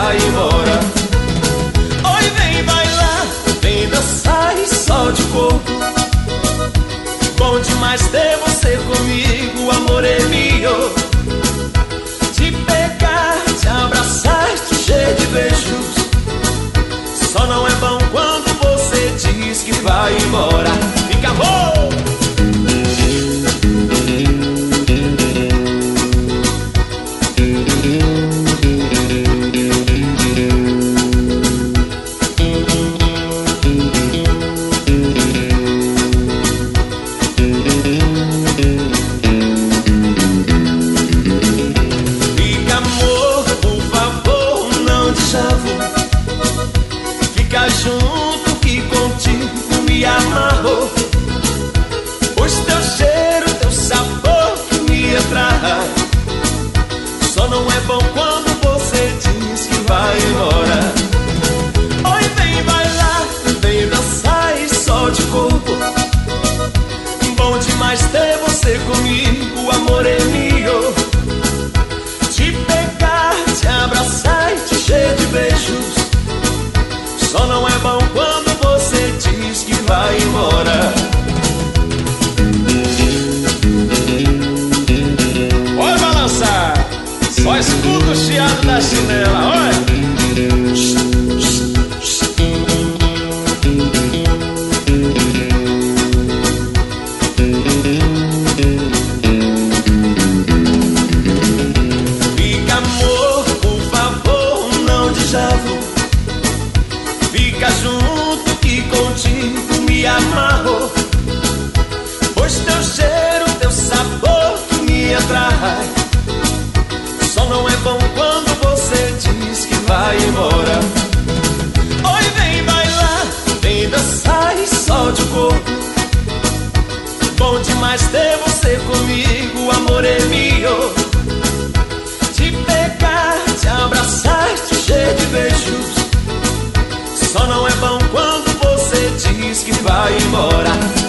vai embora. Oi, vem bailar, vem dançar e solte o corpo. Bom demais ter você comigo, amor é meu. Te pegar, te abraçar, te encher de beijos. Só não é bom quando você diz que vai embora. Fica bom! Fica, amor, por favor, não deschavo. Fica junto que contigo me amarro. Pois teu cheiro, teu sabor que me atrai. Só não é bom quando você diz que vai embora. Oi, vem bailar, vem dançar e solte o corpo. Bom demais ter você comigo, amor é meu. Te pegar, te abraçar e te encher de beijos. Só não é bom quando você diz que vai embora. Pode balançar, só escuta o chiado da chinela, olha. Fica, amor, por favor, não deschavo. Fica junto que contigo me amarro. Pois teu cheiro, teu sabor que me atrai. Só não é bom quando você diz que vai embora. Oi, vem bailar, vem dançar e solte o corpo. Bom demais ter você comigo, amor é meu. Te pegar, te abraçar, te encher de beijos. Só não é bom quando você diz que vai embora.